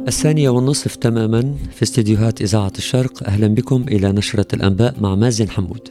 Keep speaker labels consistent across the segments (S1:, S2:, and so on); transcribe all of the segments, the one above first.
S1: 1:30 تماما في استديوهات إذاعة الشرق. أهلا بكم إلى نشرة الأنباء مع مازن حمود.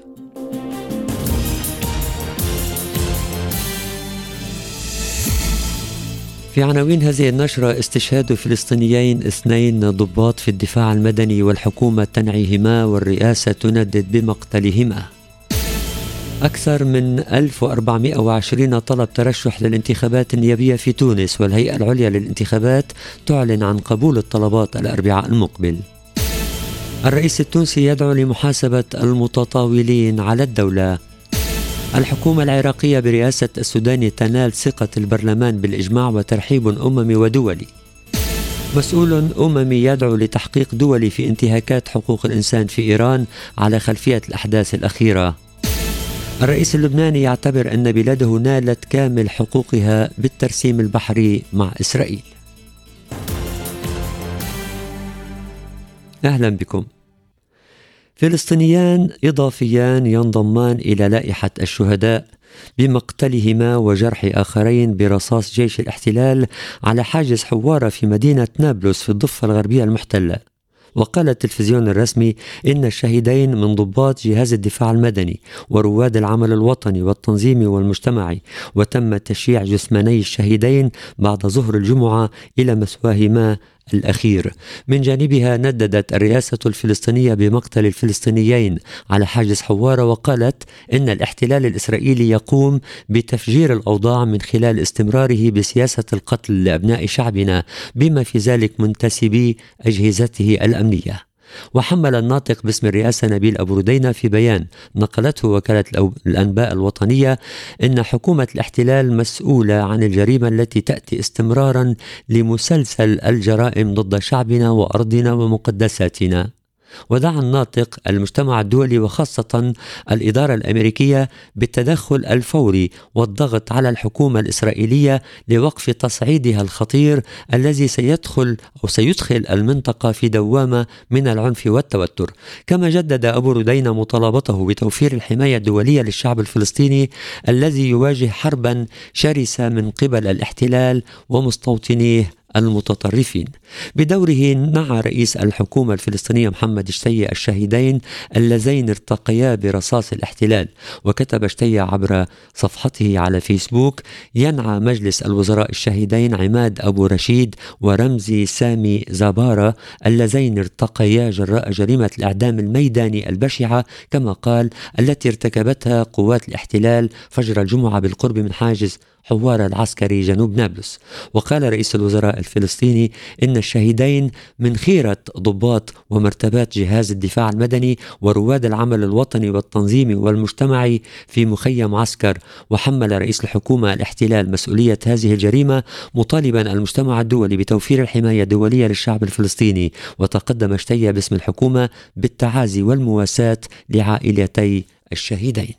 S1: في عناوين هذه النشرة: استشهاد فلسطينيين 2 ضباط في الدفاع المدني والحكومة تنعيهما والرئاسة تندد بمقتلهما. أكثر من 1420 طلب ترشح للانتخابات النيابية في تونس، والهيئة العليا للانتخابات تعلن عن قبول الطلبات الأربعاء المقبل. الرئيس التونسي يدعو لمحاسبة المتطاولين على الدولة. الحكومة العراقية برئاسة السوداني تنال ثقة البرلمان بالإجماع وترحيب أممي ودولي. مسؤول أممي يدعو لتحقيق دولي في انتهاكات حقوق الإنسان في إيران على خلفية الأحداث الأخيرة. الرئيس اللبناني يعتبر أن بلاده نالت كامل حقوقها بالترسيم البحري مع إسرائيل. أهلا بكم. فلسطينيان إضافيان ينضمان إلى لائحة الشهداء بمقتلهما وجرح آخرين برصاص جيش الاحتلال على حاجز حوارة في مدينة نابلس في الضفة الغربية المحتلة. وقال التلفزيون الرسمي إن الشهيدين من ضباط جهاز الدفاع المدني ورواد العمل الوطني والتنظيمي والمجتمعي، وتم تشييع جثماني الشهيدين بعد ظهر الجمعة إلى مثواهما الأخير. من جانبها نددت الرئاسة الفلسطينية بمقتل الفلسطينيين على حاجز حوارة، وقالت إن الاحتلال الإسرائيلي يقوم بتفجير الأوضاع من خلال استمراره بسياسة القتل لأبناء شعبنا، بما في ذلك منتسبي أجهزته الأمنية. وحمل الناطق باسم الرئاسة نبيل أبو ردينة في بيان نقلته وكالة الأنباء الوطنية إن حكومة الاحتلال مسؤولة عن الجريمة التي تأتي استمرارا لمسلسل الجرائم ضد شعبنا وأرضنا ومقدساتنا. ودعا الناطق المجتمع الدولي وخاصة الإدارة الأمريكية بالتدخل الفوري والضغط على الحكومة الإسرائيلية لوقف تصعيدها الخطير الذي سيدخل المنطقة في دوامة من العنف والتوتر. كما جدد أبو ردينة مطالبته بتوفير الحماية الدولية للشعب الفلسطيني الذي يواجه حربا شرسة من قبل الاحتلال ومستوطنيه المتطرفين. بدوره نعى رئيس الحكومة الفلسطينية محمد شتية الشهيدين اللذين ارتقيا برصاص الاحتلال. وكتب شتية عبر صفحته على فيسبوك: ينعى مجلس الوزراء الشهيدين عماد أبو رشيد ورمزي سامي زبارة اللذين ارتقيا جراء جريمة الإعدام الميداني البشعة، كما قال، التي ارتكبتها قوات الاحتلال فجر الجمعة بالقرب من حاجز حوار العسكري جنوب نابلس. وقال رئيس الوزراء الفلسطيني إن الشهيدين من خيرة ضباط ومرتبات جهاز الدفاع المدني ورواد العمل الوطني والتنظيمي والمجتمعي في مخيم عسكر. وحمل رئيس الحكومة الاحتلال مسؤولية هذه الجريمة، مطالبا المجتمع الدولي بتوفير الحماية الدولية للشعب الفلسطيني. وتقدم شتية باسم الحكومة بالتعازي والمواساة لعائلتي الشهيدين.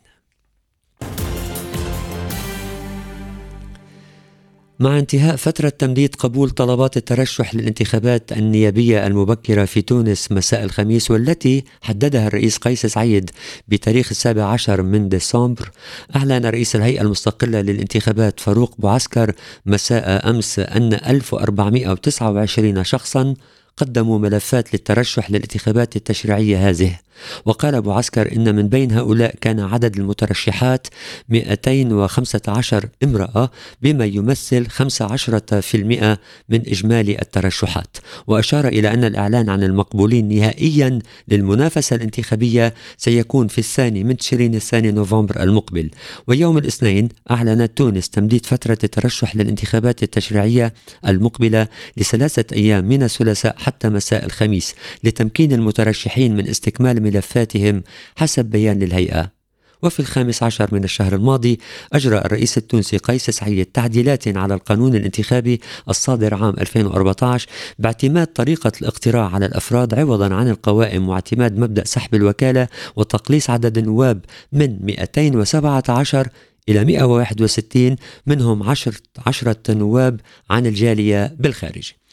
S1: مع انتهاء فترة تمديد قبول طلبات الترشح للانتخابات النيابية المبكرة في تونس مساء الخميس، والتي حددها الرئيس قيس سعيد بتاريخ 17 من ديسمبر، أعلن رئيس الهيئة المستقلة للانتخابات فاروق بوعسكر مساء أمس أن 1429 شخصا قدموا ملفات للترشح للانتخابات التشريعية هذه. وقال أبو عسكر إن من بين هؤلاء كان عدد المترشحات 215 امرأة، بما يمثل 15% من إجمالي الترشحات. وأشار إلى أن الإعلان عن المقبولين نهائيا للمنافسة الانتخابية سيكون في 2 من تشرين الثاني نوفمبر المقبل. ويوم الاثنين أعلنت تونس تمديد فترة الترشح للانتخابات التشريعية المقبلة ل3 أيام من الثلاثاء حتى مساء الخميس، لتمكين المترشحين من استكمال ملفاتهم حسب بيان للهيئة. وفي 15 من الشهر الماضي أجرى الرئيس التونسي قيس سعيد تعديلات على القانون الانتخابي الصادر عام 2014 باعتماد طريقة الاقتراع على الأفراد عوضا عن القوائم، واعتماد مبدأ سحب الوكالة وتقليص عدد النواب من 217 إلى 161، منهم 10 نواب عن الجالية بالخارج.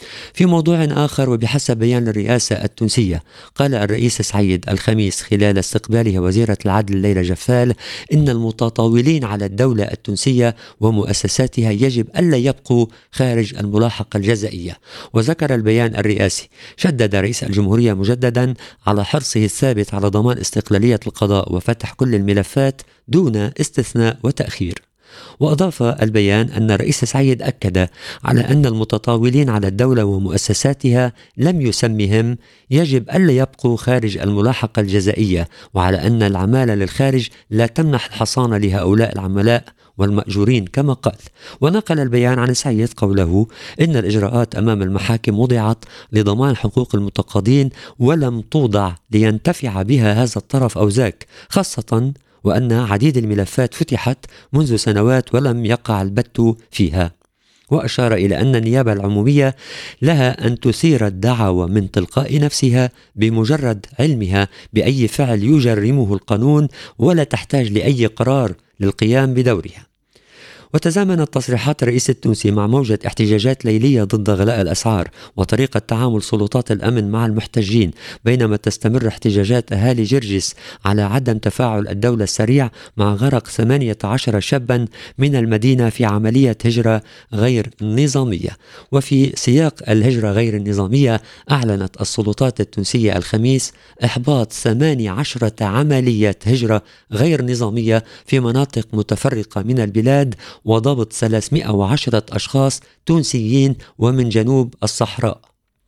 S1: في موضوع آخر، وبحسب بيان الرئاسة التونسية، قال الرئيس سعيد الخميس خلال استقباله وزيرة العدل ليلى جفال إن المتطاولين على الدولة التونسية ومؤسساتها يجب ألا يبقوا خارج الملاحقة الجزائية. وذكر البيان الرئاسي: شدد رئيس الجمهورية مجددا على حرصه الثابت على ضمان استقلالية القضاء وفتح كل الملفات دون استثناء وتأخير. وأضاف البيان أن الرئيس سعيد أكد على أن المتطاولين على الدولة ومؤسساتها لم يسمهم يجب ألا يبقوا خارج الملاحقة الجزائية، وعلى أن العمالة للخارج لا تمنح الحصانة لهؤلاء العملاء والمأجورين كما قال. ونقل البيان عن سعيد قوله إن الإجراءات أمام المحاكم وضعت لضمان حقوق المتقاضين ولم توضع لينتفع بها هذا الطرف أو ذاك، خاصة وأن عديد الملفات فتحت منذ سنوات ولم يقع البت فيها. وأشار إلى أن النيابة العمومية لها أن تثير الدعوى من تلقاء نفسها بمجرد علمها بأي فعل يجرمه القانون، ولا تحتاج لأي قرار للقيام بدورها. وتزامنت تصريحات الرئيس التونسي مع موجة احتجاجات ليلية ضد غلاء الأسعار وطريقة تعامل سلطات الأمن مع المحتجين، بينما تستمر احتجاجات أهالي جرجس على عدم تفاعل الدولة السريع مع غرق 18 شابا من المدينة في عملية هجرة غير نظامية. وفي سياق الهجرة غير النظامية، أعلنت السلطات التونسية الخميس إحباط 18 عملية هجرة غير نظامية في مناطق متفرقة من البلاد، وضبط 310 أشخاص تونسيين ومن جنوب الصحراء.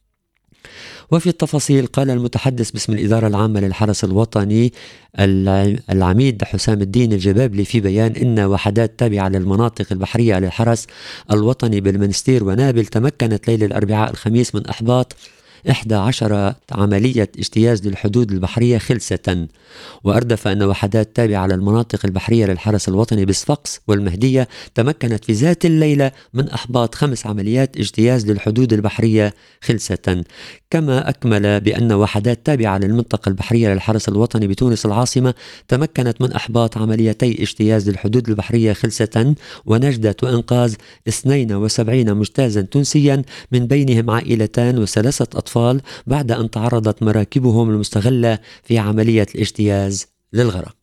S1: وفي التفاصيل، قال المتحدث باسم الإدارة العامة للحرس الوطني العميد حسام الدين الجبابلي في بيان إن وحدات تابعة للمناطق البحرية للحرس الوطني بالمنستير ونابل تمكنت ليلة الأربعاء الخميس من إحباط 11 عملية اجتياز للحدود البحرية خلسة. وأردف أن وحدات تابعة للمناطق البحرية للحرس الوطني بصفاقس والمهدية تمكنت في ذات الليلة من إحباط 5 عمليات اجتياز للحدود البحرية خلسة. كما أكمل بأن وحدات تابعة للمنطقة البحرية للحرس الوطني بتونس العاصمة تمكنت من إحباط عمليتي اجتياز للحدود البحرية خلسة ونجدة وإنقاذ 72 مجتازا تونسيا، من بينهم عائلتان و3 أطفال، بعد أن تعرضت مراكبهم المستغلة في عملية الاجتياز للغرق.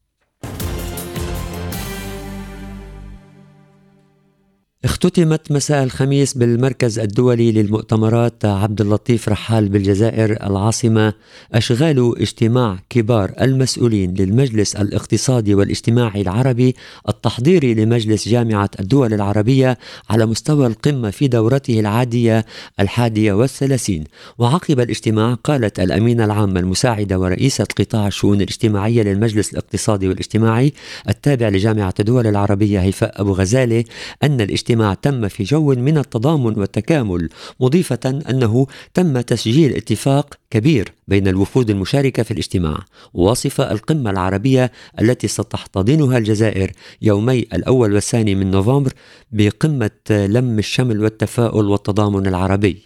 S1: اختتمت مساء الخميس بالمركز الدولي للمؤتمرات عبد اللطيف رحال بالجزائر العاصمة أشغال اجتماع كبار المسؤولين للمجلس الاقتصادي والاجتماعي العربي التحضيري لمجلس جامعة الدول العربية على مستوى القمة في دورته العادية 31. وعقب الاجتماع، قالت الأمينة العامة المساعدة ورئيسة قطاع الشؤون الاجتماعية للمجلس الاقتصادي والاجتماعي التابع لجامعة الدول العربية هيفاء أبو غزالة أن الاجتماع تم في جو من التضامن والتكامل، مضيفة أنه تم تسجيل اتفاق كبير بين الوفود المشاركة في الاجتماع. ووصف القمة العربية التي ستحتضنها الجزائر يومي 1 و2 من نوفمبر بقمة لم الشمل والتفاؤل والتضامن العربي.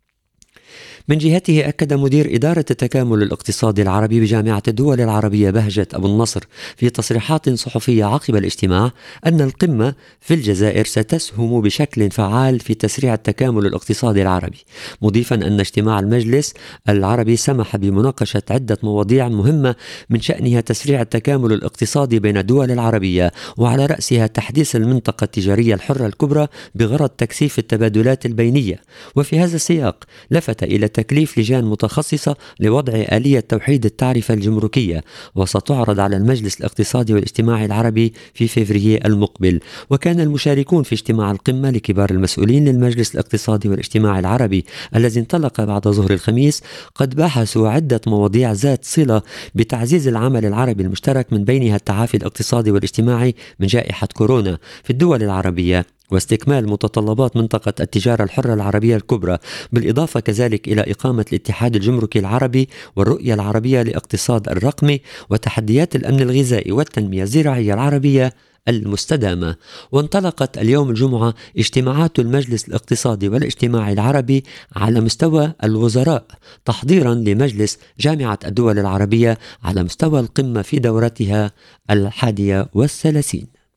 S1: من جهته، أكد مدير إدارة التكامل الاقتصادي العربي بجامعة الدول العربية بهجة أبو النصر في تصريحات صحفية عقب الاجتماع أن القمة في الجزائر ستسهم بشكل فعال في تسريع التكامل الاقتصادي العربي، مضيفا أن اجتماع المجلس العربي سمح بمناقشة عدة مواضيع مهمة من شأنها تسريع التكامل الاقتصادي بين الدول العربية، وعلى رأسها تحديث المنطقة التجارية الحرة الكبرى بغرض تكثيف التبادلات البينية. وفي هذا السياق لفت إلى تكليف لجان متخصصة لوضع آلية توحيد التعرفة الجمركية، وستعرض على المجلس الاقتصادي والاجتماعي العربي في فبراير المقبل. وكان المشاركون في اجتماع القمة لكبار المسؤولين للمجلس الاقتصادي والاجتماعي العربي الذي انطلق بعد ظهر الخميس قد بحثوا عدة مواضيع ذات صلة بتعزيز العمل العربي المشترك، من بينها التعافي الاقتصادي والاجتماعي من جائحة كورونا في الدول العربية واستكمال متطلبات منطقة التجارة الحرة العربية الكبرى، بالإضافة كذلك إلى إقامة الاتحاد الجمركي العربي والرؤية العربية لاقتصاد الرقمي وتحديات الأمن الغذائي والتنمية الزراعية العربية المستدامة. وانطلقت اليوم الجمعة اجتماعات المجلس الاقتصادي والاجتماعي العربي على مستوى الوزراء تحضيرا لمجلس جامعة الدول العربية على مستوى القمة في دورتها 31.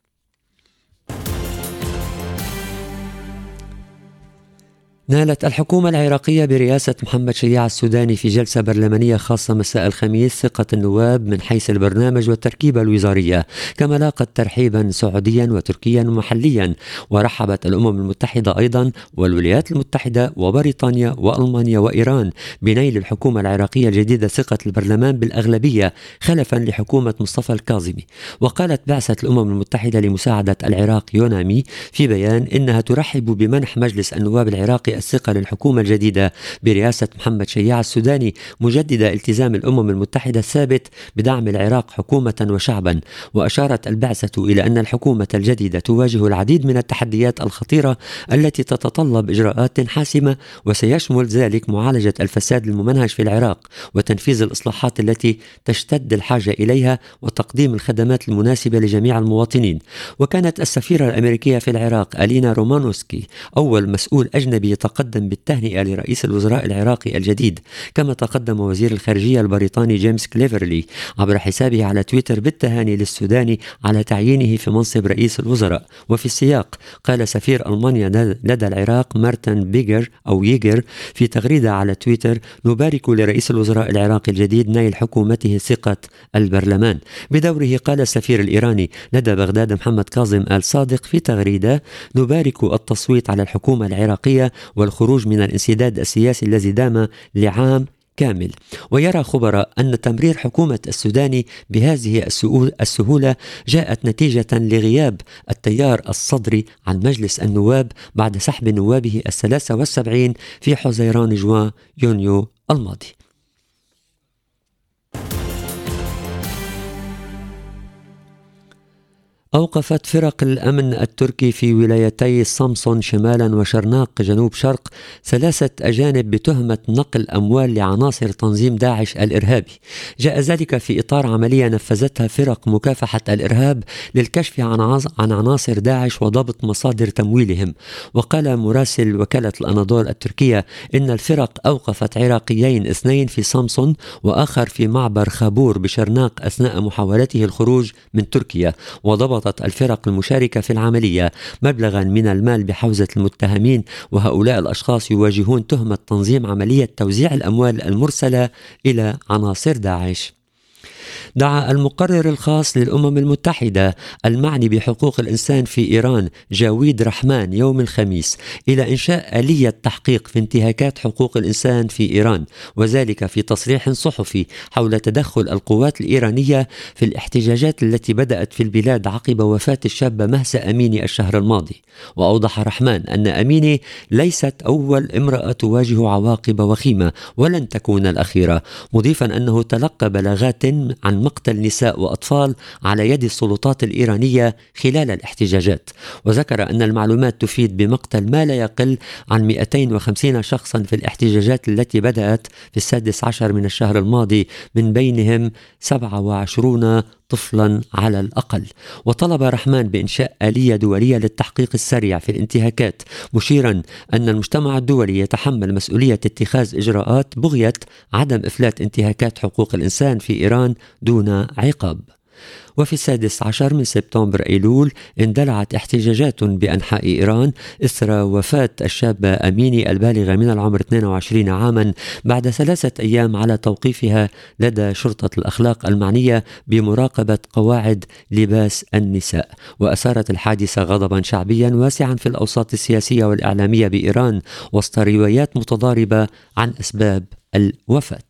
S1: نالت الحكومة العراقية برئاسة محمد شياع السوداني في جلسة برلمانية خاصة مساء الخميس ثقة النواب من حيث البرنامج والتركيبة الوزارية، كما لاقت ترحيبا سعوديا وتركيا ومحليا. ورحبت الأمم المتحدة أيضا والولايات المتحدة وبريطانيا وألمانيا وإيران بنيل الحكومة العراقية الجديدة ثقة البرلمان بالأغلبية خلفا لحكومة مصطفى الكاظمي. وقالت بعثة الأمم المتحدة لمساعدة العراق يونامي في بيان إنها ترحب بمنح مجلس النواب العراقي الثقة للحكومة الجديدة برئاسة محمد شياع السوداني، مجددة التزام الأمم المتحدة الثابت بدعم العراق حكومة وشعبا. وأشارت البعثة إلى أن الحكومة الجديدة تواجه العديد من التحديات الخطيرة التي تتطلب إجراءات حاسمة، وسيشمل ذلك معالجة الفساد الممنهج في العراق وتنفيذ الإصلاحات التي تشتد الحاجة إليها وتقديم الخدمات المناسبة لجميع المواطنين. وكانت السفيرة الأمريكية في العراق ألينا رومانوسكي أول مسؤول أجنبي يتقدم بالتهنئة لرئيس الوزراء العراقي الجديد. كما تقدم وزير الخارجية البريطاني جيمس كليفرلي عبر حسابه على تويتر بالتهاني للسوداني على تعيينه في منصب رئيس الوزراء. وفي السياق قال سفير ألمانيا لدى العراق مارتن بيجر أو ييجر في تغريدة على تويتر: نبارك لرئيس الوزراء العراقي الجديد نيل حكومته ثقة البرلمان. بدوره قال السفير الإيراني لدى بغداد محمد كاظم آل صادق في تغريدة: نبارك التصويت على الحكومة العراقية والخروج من الانسداد السياسي الذي دام لعام كامل. ويرى خبراء أن تمرير حكومة السوداني بهذه السهولة جاءت نتيجة لغياب التيار الصدري عن مجلس النواب بعد سحب نوابه 73 في حزيران جوان يونيو الماضي. أوقفت فرق الأمن التركي في ولايتي سامسون شمالا وشرناق جنوب شرق 3 أجانب بتهمة نقل أموال لعناصر تنظيم داعش الإرهابي. جاء ذلك في إطار عملية نفذتها فرق مكافحة الإرهاب للكشف عن عناصر داعش وضبط مصادر تمويلهم. وقال مراسل وكالة الأناضول التركية إن الفرق أوقفت عراقيين 2 في سامسون وآخر في معبر خابور بشرناق أثناء محاولته الخروج من تركيا. وضبط الفرق المشاركة في العملية مبلغا من المال بحوزة المتهمين، وهؤلاء الأشخاص يواجهون تهمة تنظيم عملية توزيع الأموال المرسلة إلى عناصر داعش. دعا المقرر الخاص للأمم المتحدة المعني بحقوق الإنسان في إيران جاويد رحمان يوم الخميس إلى إنشاء آلية تحقيق في انتهاكات حقوق الإنسان في إيران، وذلك في تصريح صحفي حول تدخل القوات الإيرانية في الاحتجاجات التي بدأت في البلاد عقب وفاة الشابة مهسا أميني الشهر الماضي. وأوضح رحمان أن أميني ليست أول امرأة تواجه عواقب وخيمة ولن تكون الأخيرة، مضيفا أنه تلقى بلاغات عن مقتل نساء وأطفال على يد السلطات الإيرانية خلال الاحتجاجات. وذكر أن المعلومات تفيد بمقتل ما لا يقل عن 250 شخصا في الاحتجاجات التي بدأت في 16 من الشهر الماضي، من بينهم 27 طفلا على الأقل. وطلب رحمان بإنشاء آلية دولية للتحقيق السريع في الانتهاكات، مشيرا أن المجتمع الدولي يتحمل مسؤولية اتخاذ إجراءات بغية عدم إفلات انتهاكات حقوق الإنسان في إيران دون عقاب. وفي 16 من سبتمبر أيلول اندلعت احتجاجات بأنحاء إيران إثر وفاة الشابة أميني البالغة من العمر 22 عاما بعد 3 أيام على توقيفها لدى شرطة الأخلاق المعنية بمراقبة قواعد لباس النساء. وأثارت الحادثة غضبا شعبيا واسعا في الأوساط السياسية والإعلامية بإيران وسط روايات متضاربة عن أسباب الوفاة.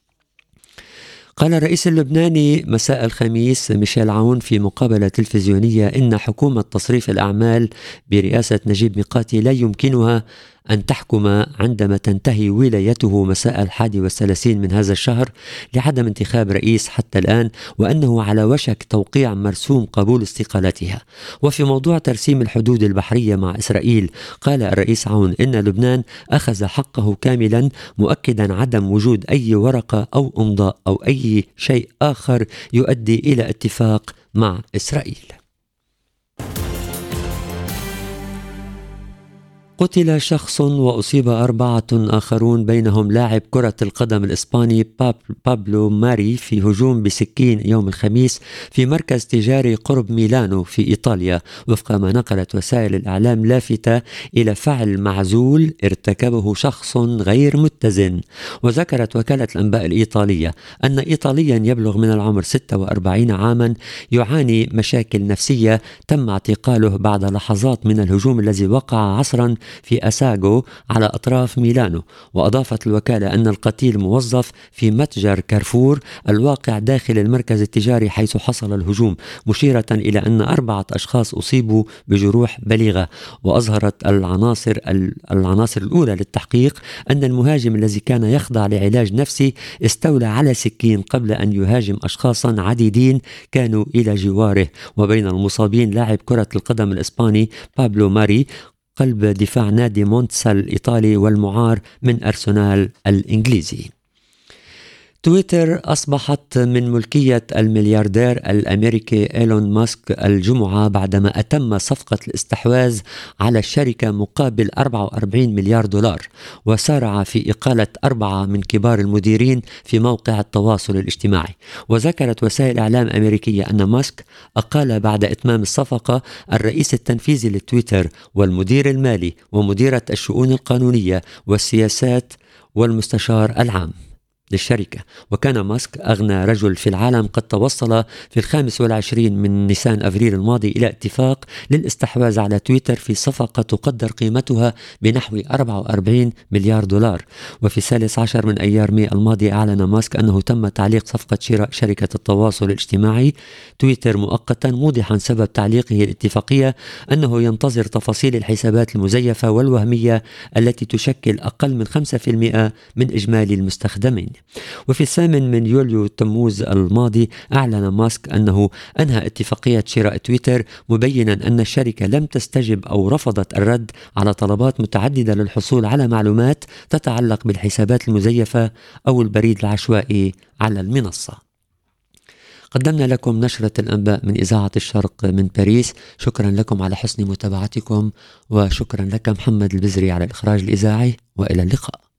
S1: قال الرئيس اللبناني مساء الخميس ميشيل عون في مقابلة تلفزيونية إن حكومة تصريف الأعمال برئاسة نجيب ميقاتي لا يمكنها أن تحكم عندما تنتهي ولايته مساء 31 من هذا الشهر لعدم انتخاب رئيس حتى الآن، وأنه على وشك توقيع مرسوم قبول استقالتها. وفي موضوع ترسيم الحدود البحرية مع إسرائيل قال الرئيس عون إن لبنان أخذ حقه كاملا، مؤكدا عدم وجود أي ورقة أو إمضاء أو أي شيء آخر يؤدي إلى اتفاق مع إسرائيل. قتل شخص وأصيب 4 آخرون بينهم لاعب كرة القدم الإسباني بابلو ماري في هجوم بسكين يوم الخميس في مركز تجاري قرب ميلانو في إيطاليا، وفق ما نقلت وسائل الإعلام لافتة إلى فعل معزول ارتكبه شخص غير متزن. وذكرت وكالة الأنباء الإيطالية أن إيطاليا يبلغ من العمر 46 عاما يعاني مشاكل نفسية تم اعتقاله بعد لحظات من الهجوم الذي وقع عصرا في أساغو على أطراف ميلانو. وأضافت الوكالة أن القتيل موظف في متجر كارفور الواقع داخل المركز التجاري حيث حصل الهجوم، مشيرة إلى أن 4 أشخاص أصيبوا بجروح بليغة. وأظهرت العناصر الأولى للتحقيق أن المهاجم الذي كان يخضع لعلاج نفسي استولى على سكين قبل أن يهاجم أشخاصا عديدين كانوا إلى جواره. وبين المصابين لاعب كرة القدم الإسباني بابلو ماري قلب دفاع نادي مونتسا الإيطالي والمعار من أرسنال الإنجليزي. تويتر أصبحت من ملكية الملياردير الأمريكي إيلون ماسك الجمعة بعدما أتم صفقة الاستحواذ على الشركة مقابل 44 مليار دولار، وسارع في إقالة 4 من كبار المديرين في موقع التواصل الاجتماعي. وذكرت وسائل إعلام أمريكية أن ماسك أقال بعد إتمام الصفقة الرئيس التنفيذي لتويتر والمدير المالي ومديرة الشؤون القانونية والسياسات والمستشار العام للشركة. وكان ماسك أغنى رجل في العالم قد توصل في 25 من نيسان أفريل الماضي إلى اتفاق للاستحواذ على تويتر في صفقة تقدر قيمتها بنحو 44 مليار دولار. وفي 13 من أيار مايو الماضي أعلن ماسك أنه تم تعليق صفقة شراء شركة التواصل الاجتماعي تويتر مؤقتا، موضحا سبب تعليقه الاتفاقية أنه ينتظر تفاصيل الحسابات المزيفة والوهمية التي تشكل أقل من 5% من إجمالي المستخدمين. وفي 8 من يوليو تموز الماضي أعلن ماسك أنه أنهى اتفاقية شراء تويتر، مبينا أن الشركة لم تستجب أو رفضت الرد على طلبات متعددة للحصول على معلومات تتعلق بالحسابات المزيفة أو البريد العشوائي على المنصة. قدمنا لكم نشرة الأنباء من إذاعة الشرق من باريس. شكرا لكم على حسن متابعتكم، وشكرا لك محمد البزري على الإخراج الإذاعي، وإلى اللقاء.